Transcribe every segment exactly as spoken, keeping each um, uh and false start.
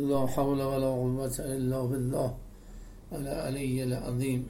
لا حول ولا قوة الا بالله العلی العظیم.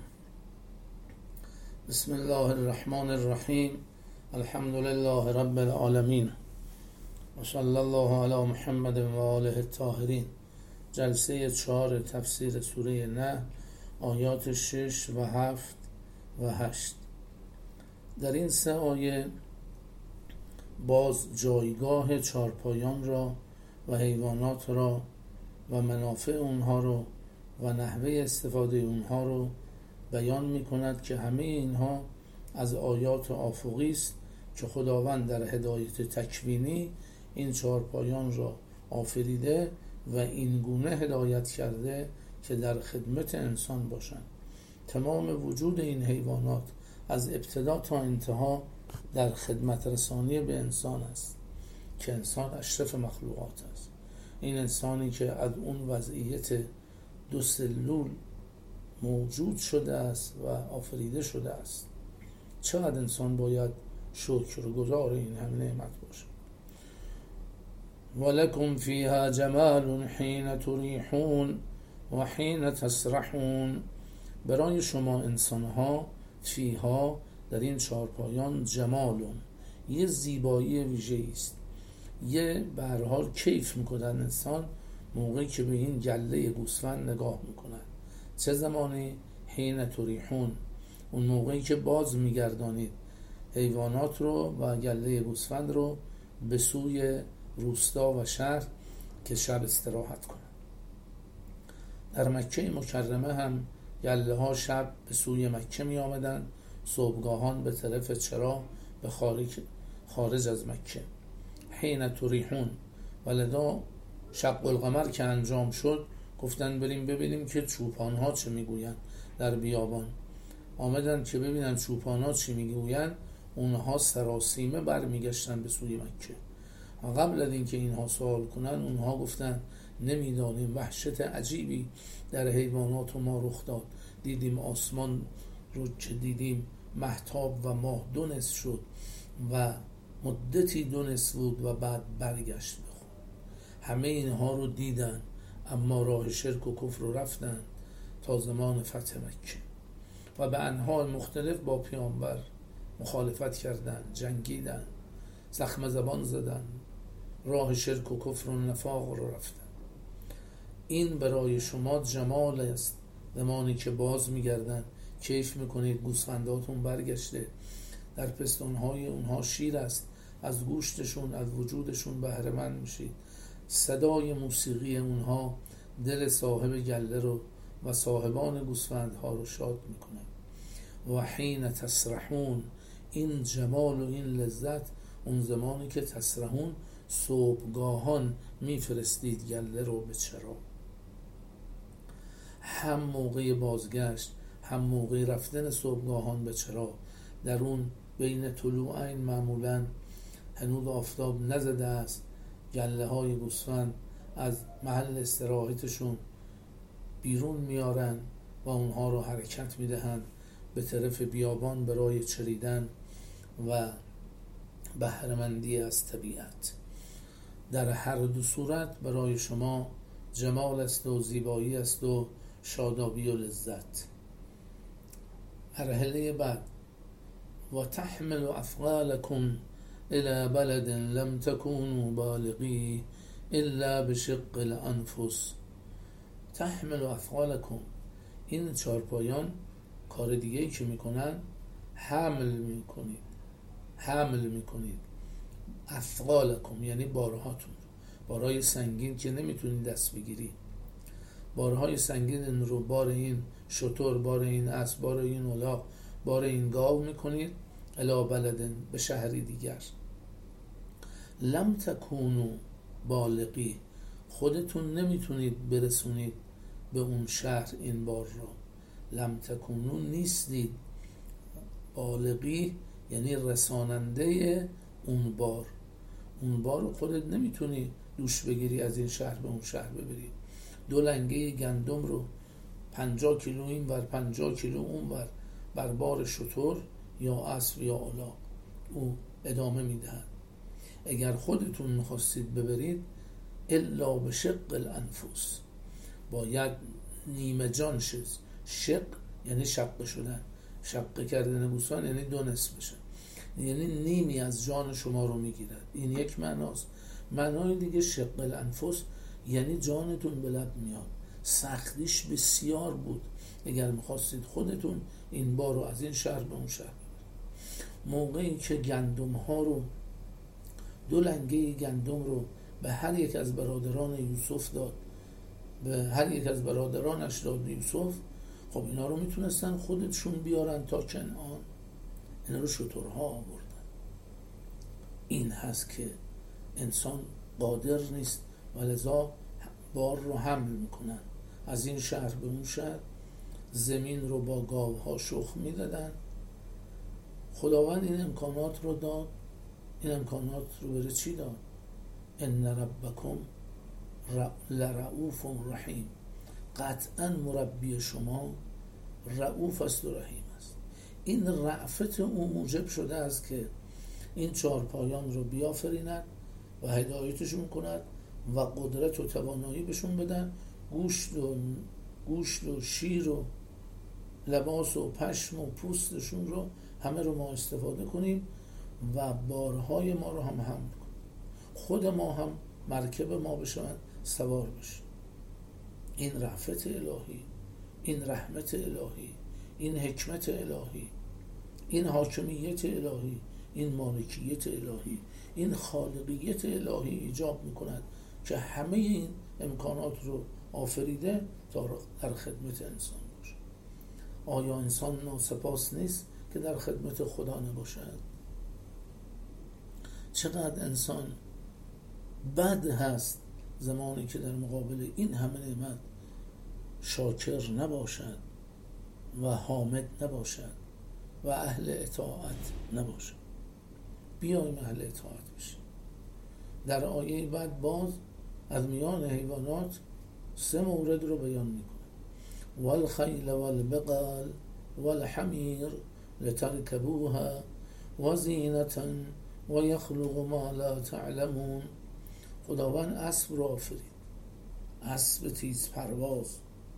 بسم الله الرحمن الرحیم. الحمد لله رب العالمین و صلی الله علی محمد و آله الطاهرین. جلسه چهار تفسیر سوره نحل، آیات شش و هفت و هشت. در این سه آیه باز جایگاه چارپایان را و حیوانات را و منافع اونها رو و نحوه استفاده اونها رو بیان می کند که همه اینها از آیات آفاقی است که خداوند در هدایت تکوینی این چارپایان را آفریده و این گونه هدایت کرده که در خدمت انسان باشند. تمام وجود این حیوانات از ابتدا تا انتها در خدمت رسانی به انسان است که انسان اشرف مخلوقات است. این انسانی که از اون وضعیت دو سلول موجود شده است و آفریده شده است، چقدر انسان باید شکرگزار این همه نعمت باشه. ولکم فیها جمال حین تریحون و حین تسرحون. برای شما انسانها فیها در این چارپایان جمالون، یه زیبایی ویژه‌ای است. یه به هر حال کیف میکنن انسان موقعی که به این گله گوسفند نگاه میکنن. چه زمانی؟ حین تریحون، اون موقعی که باز میگردانید حیوانات رو و گله گوسفند رو به سوی روستا و شهر که شب استراحت کنن. در مکه مکرمه هم گله ها شب به سوی مکه می آمدن، صبحگاهان به طرف چرا به خارج, خارج از مکه. حین تریحون، ولدا شق القمر که انجام شد گفتن بریم ببینیم که چوپان ها چه میگوین. در بیابان آمدن که ببینن چوپان ها چه میگوین. اونها سراسیمه برمیگشتن به سوی مکه. قبل از اینکه اینها سوال کنن اونها گفتن نمیدانیم وحشت عجیبی در حیوانات ما رخ داد. دیدیم آسمان رو که دیدیم مهتاب و ماه دو نصف شد و مدتی دو نصف بود و بعد برگشت بخون. همه اینها رو دیدن اما راه شرک و کفر رو رفتن تا زمان فتح مکه و به انحال مختلف با پیامبر مخالفت کردن، جنگیدن، زخم زبان زدن، راه شرک و کفر و نفاق رو رفتن. این برای شما جمال است. زمانی که باز میگردن کیف میکنید گوسفنداتون برگشته، در پستانهای اونها شیر است، از گوشتشون از وجودشون بهره مند میشید. صدای موسیقی اونها دل صاحب گله رو و صاحبان گوسفندها رو شاد میکنه. و حین تسرحون، این جمال و این لذت اون زمانی که تسرحون صبحگاهان میفرستید گله رو به چرا. هم موقع بازگشت هم موقع رفتن صبحگاهان به چرا، در اون بین طلوعین معمولا هنوز آفتاب نزده است، گله های گوسفند از محل استراحتشون بیرون میارن و اونها رو حرکت میدهن به طرف بیابان برای چریدن و بهره‌مندی از طبیعت. در هر دو صورت برای شما جمال است و زیبایی است و شادابی و لذت. مرحله بعد و تحمل اثقالکم الى بلد لم تكونوا بالغی الا بشق الانفس. تحمل اثقالکم، این چارپایان کار دیگه ای که میکنن حمل میکنید حمل میکنید اثقالکم یعنی بارهاتون، بارهای سنگین که نمیتونید دست بگیری. بارهای سنگین رو بار این شتر، بار این اسب، بار این الاغ، بار این گاو میکنید الی بلدن، به شهری دیگر. لم تکونو بالغی، خودتون نمیتونید برسونید به اون شهر این بار رو. لم تکونو نیستید، بالغی یعنی رساننده اون بار. اون بار رو خودت نمیتونی دوش بگیری از این شهر به اون شهر ببری. دو لنگه گندم رو پنجاه کیلو این ور پنجاه کیلو اون ور بر بار شتر یا اسب یا الاغ او ادامه میدهد. اگر خودتون میخواستید ببرید الا به شق الانفس، باید نیمه جان شد. شق یعنی شق شدن، شق کردن بوستان یعنی دو نصف بشه، یعنی نیمی از جان شما رو میگیرد. این یک معناست. معنای دیگه شق الانفس یعنی جانتون به لب میاد. سختیش بسیار بود اگر میخواستید خودتون این بار رو از این شهر به اون شهر ببرید. موقعی که گندم ها رو، دو لنگه گندم رو به هر یک از برادران یوسف داد، به هر یک از برادرانش داد یوسف، خب اینا رو میتونستن خودشون بیارن تا کنعان، اینا رو شترها آوردن. این هست که انسان قادر نیست و لذا بار رو حمل میکنن از این شهر به اون شهر. زمین رو با گاوها شخم میدادن. خداوند این امکانات رو داد. این امکانات رو برای چی داد؟ ان ربکم لرؤوف رحیم، قطعا مربی شما رؤوف است و رحیم است. این رأفت او موجب شده است که این چهار پایان رو بیافریند و هدایتشون کند و قدرت و توانایی بهشون بدن، گوشت و گوشت و شیر و لباس و پشم و پوستشون رو همه رو ما استفاده کنیم و بارهای ما رو هم حمل کنیم، خود ما هم مرکب ما بشوند، سوار بشیم. این رأفت الهی، این رحمت الهی، این حکمت الهی، این حاکمیت الهی، این مالکیت الهی، این خالقیت الهی ایجاب میکند که همه این امکانات رو آفریده تا در خدمت انسان باشه. آیا انسان ناسپاس نیست که در خدمت خدا نباشد؟ چقدر انسان بد هست زمانی که در مقابل این همه نعمت شاکر نباشد و حامد نباشد و اهل اطاعت نباشد. بیاییم اهل اطاعت بشیم. در آیه بعد باز از میان حیوانات سه مورد رو بیان میکنه: والخیل والبقال والحمیر لترکبوها وزینة ویخلق ما لا تعلمون. خداوند اسب رو آفرید، اسب تیز پرواز.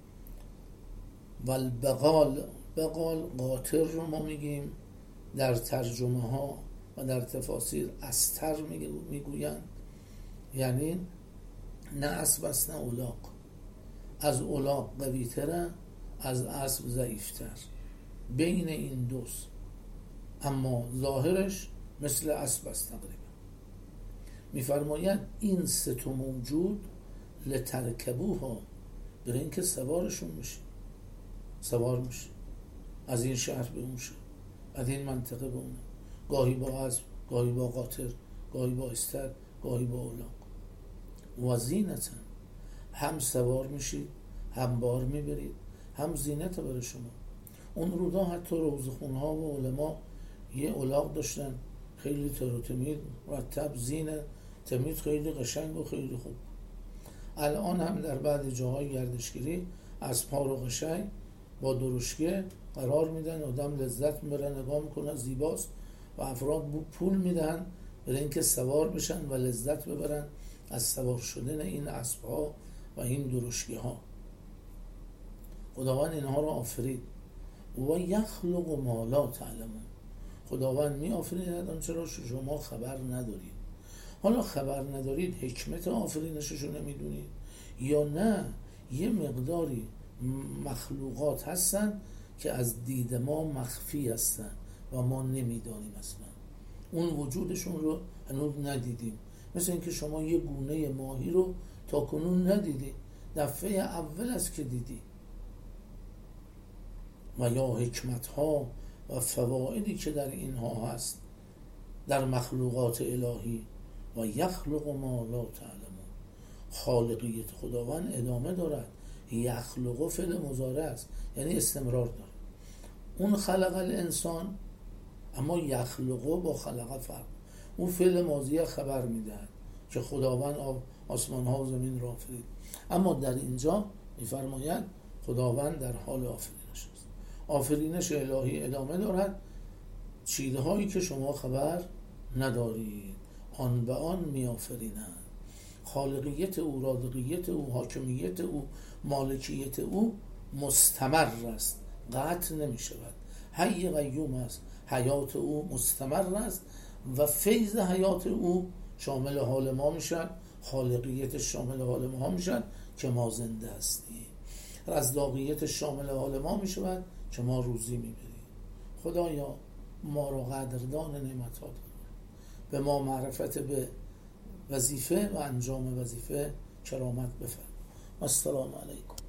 والبقال، بقال قاطر رو ما میگیم، در ترجمه ها و در تفاسیر استر میگویند، یعنی نه اسب است نه الاغ. از الاغ قوی تره، از اسب ضعیفتر، بین این دوست، اما ظاهرش مثل اسب است تقریبا. میفرماید این سه تا موجود لترکبوها، برای اینکه سوارشون میشه، سوار میشه از این شهر به اون شهر، از این منطقه به اون، گاهی با اسب، گاهی با قاطر، گاهی با استر، گاهی با الاغ. و زینتن، هم سوار میشید، هم بار میبرید، هم زینت برای شما. اون رودا حتی روزخونها و علما یه الاغ داشتن خیلی تر و تمیز مرتب، زینه تمیز خیلی قشنگ و خیلی خوب. الان هم در بعضی جاهای گردشگری اسب‌ها رو قشنگ با درشکه قرار میدن، آدم لذت میبره نگاه میکنه، زیباست و افراد پول میدن برای اینکه سوار بشن و لذت ببرن از سوار شدن این اسب‌ها و این درشکه ها. خداوند اینها رو آفرید. و یخلق ما لا تعلمون، خداوند می آفریند آنچه را شما خبر ندارید. حالا خبر ندارید حکمت آفرینشش رو نمیدونید یا نه یه مقداری مخلوقات هستن که از دید ما مخفی هستن و ما نمیدانیم اصلا، اون وجودشون رو هنوز ندیدیم. مثل اینکه شما یه گونه ماهی رو تا کنون ندیدی، دفعه اول است که دیدی. و یا حکمت ها و فوائدی که در اینها هست در مخلوقات الهی. و یخلق ما لا تعلمون، خالقیت خداوند ادامه دارد. یخلق فعل مضارع است، یعنی استمرار داره. اون خلق الانسان، اما یخلق با خلق فرق. اون فعل ماضی خبر میدهد که خداوند آسمان ها و زمین را آفرید، اما در اینجا میفرماید خداوند در حال آفرینش است. آفرینش الهی ادامه دارد، چیزهایی که شما خبر ندارید آن به آن می آفرینند. خالقیت او، رازقیت او، حاکمیت او، مالکیت او مستمر است، قطع نمی شود. حی قیوم است، حیات او مستمر است و فیض حیات او شامل حال ما میشن، خالقیت شامل حال ما میشن که ما زنده هستیم، رزاقیت شامل حال ما میشود که ما روزی میبریم. خدایا ما رو قدردان نعمت ها کن، به ما معرفت به وظیفه و انجام وظیفه کرامت بفرما. السلام علیکم.